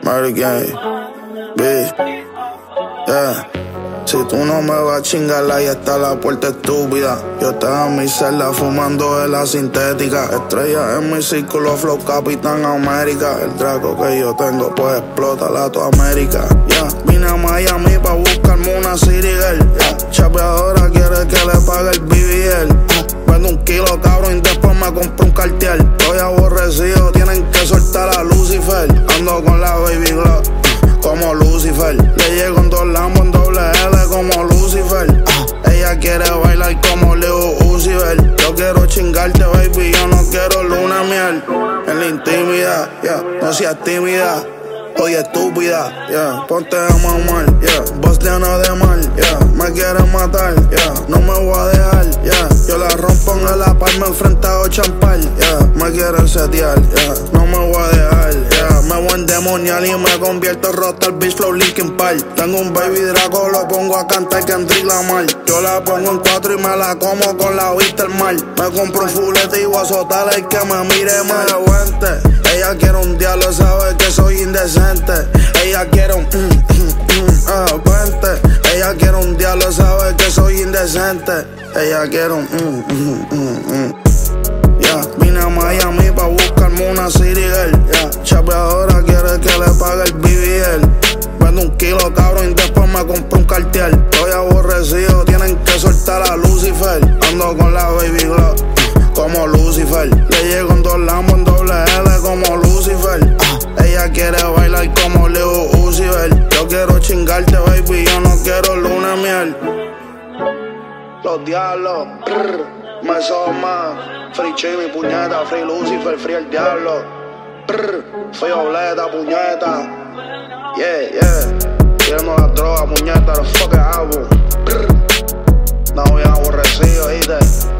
Mary Gay, B, yeah. Si tú no me vas a chingar, ahí está la puerta estúpida. Yo estaba en mi celda fumando de la sintética. Estrella en mi círculo, flow Capitán América. El Draco que yo tengo pues explota la toda América. Yeah. Vine a Miami pa' buscarme una City Girl. Yeah. Chapeadora quiere que le pague el BBL. Vendo un kilo cabrón y después me compro un Cartier. Estoy aborrecido, tienen que soltar a Lucifer. Ando con la Baby Glock como Lucifer. Le llego en 2 Lambos en doble L como Lucifer. Ella quiere bailar como Leo Uzi Vert. Yo quiero chingarte, baby, yo no quiero luna miel. En la intimidad, yeah, no seas tímida. Oye, estúpida, yeah, ponte a mamar, yeah. Vos llena de mal, yeah. Me quieres matar, yeah. No me voy a dejar, yeah. Yo la rompo en la palma enfrentado a champal, yeah. Me quieren setear, yeah. No me voy a dejar, yeah. Me voy a endemoniar y me convierto en Rockstar Beach Flow Linkin Park. Tengo un Baby Draco, lo pongo a cantar Kendrick Lamar. Yo la pongo en 4 y me la como con la vista al mar. Me compro un fulete y voy a azotar al que me mire mal. Ella quiere un diablo, sabe que soy indecente. Ella quiere un vente. Ella quiere un diablo, sabe que soy indecente. Ella quiere un yeah. Vine a Miami pa' buscarme una City Girl. Yeah. Chapeadora quiere que le pague el BBL. Vendo un kilo cabrón y después me compro un Cartier. Estoy aborrecido, tienen que soltar a Lucifer. Ando con la Baby Glock como Lucifer. Le llego en 2 Lambos en doble L como Lucifer. Ella quiere bailar como Leo Uzi Vert. Yo quiero chingarte, baby, yo no quiero luna miel. Los diablos, me soma. Free Chimmy, puñeta, Free Lucifer, Free el diablo. Free Obleta, puñeta. Yeah, yeah. Tirando las drogas, puñeta, los fucking album. No, bien aborrecido, ¿viste?